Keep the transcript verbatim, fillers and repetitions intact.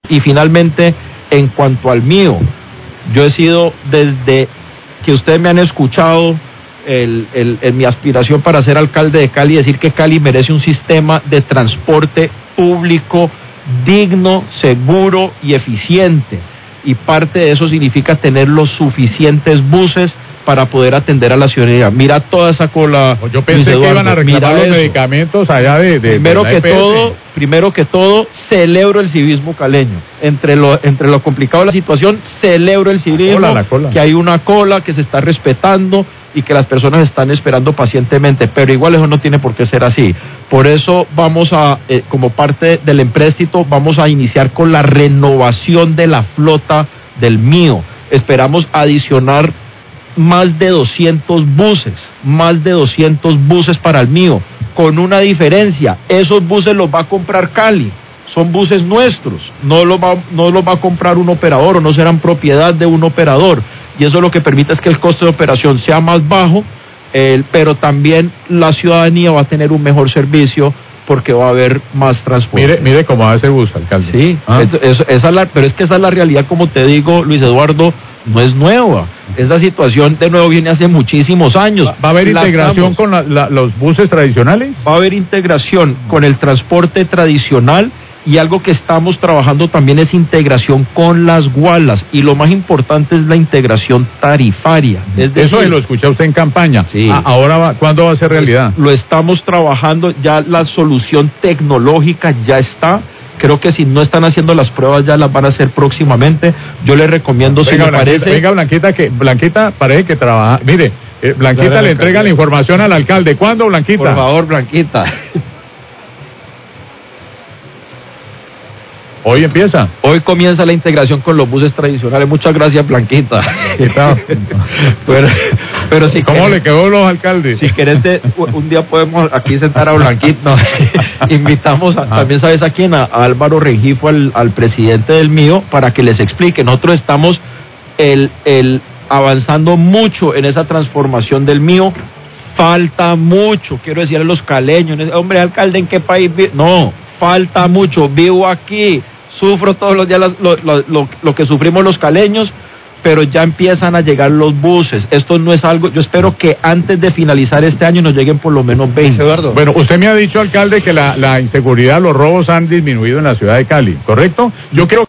Y finalmente, en cuanto al mío, yo he sido desde que ustedes me han escuchado el, el, el, mi aspiración para ser alcalde de Cali, decir que Cali merece un sistema de transporte público digno, seguro y eficiente. Y parte de eso significa tener los suficientes buses para poder atender a la ciudadanía. Mira toda esa cola. Yo pensé Eduardo, que iban a reclamar los eso. medicamentos allá de... de primero de que todo, primero que todo, celebro el civismo caleño. Entre lo, entre lo complicado de la situación, celebro el civismo, cola, la cola. que hay una cola, que se está respetando y que las personas están esperando pacientemente, pero igual eso no tiene por qué ser así. Por eso vamos a, eh, como parte del empréstito, vamos a iniciar con la renovación de la flota del mío. Esperamos adicionar más de doscientos buses, más de doscientos buses para el mío, con una diferencia: esos buses los va a comprar Cali, son buses nuestros, no los va, no los va a comprar un operador o no serán propiedad de un operador, y eso lo que permite es que el costo de operación sea más bajo, eh, pero también la ciudadanía va a tener un mejor servicio porque va a haber más transporte. Mire, mire cómo va ese bus, alcalde. Sí, ¿Ah? eso, eso, esa es la, pero es que esa es la realidad, como te digo, Luis Eduardo, no es nueva. Esa situación de nuevo viene hace muchísimos años. ¿Va, va a haber la integración estamos. con la, la, los buses tradicionales? Va a haber integración con el transporte tradicional, y algo que estamos trabajando también es integración con las gualas, y lo más importante es la integración tarifaria. Es decir, eso lo escucha usted en campaña. Sí. Ah, ahora va, ¿cuándo va a ser realidad? Lo estamos trabajando, ya la solución tecnológica ya está. Creo que si no están haciendo las pruebas ya las van a hacer próximamente. Yo les recomiendo, venga, si me Blanquita, parece... Venga, Blanquita, que Blanquita parece que trabaja... Mire, eh, Blanquita claro, le entrega la información al alcalde. ¿Cuándo, Blanquita? Por favor, Blanquita. Hoy empieza. Hoy comienza la integración con los buses tradicionales. Muchas gracias, Blanquita. pero, pero si ¿Cómo querés, le quedó los alcaldes? Si querés, te, un día podemos aquí sentar a Blanquita. No, invitamos a, también, ¿sabes a quién? A, a Álvaro Rengifo, al, al presidente del mío, para que les explique. Nosotros estamos el, el, avanzando mucho en esa transformación del mío. Falta mucho, quiero decirle a los caleños. Hombre, alcalde, ¿en qué país vive? No, falta mucho. Vivo aquí, sufro todos los días lo, lo, lo, lo que sufrimos los caleños, pero ya empiezan a llegar los buses. Esto no es algo, yo espero que antes de finalizar este año nos lleguen por lo menos veinte. Eduardo. Bueno, usted me ha dicho, alcalde, que la, la inseguridad, los robos han disminuido en la ciudad de Cali, ¿correcto? Yo creo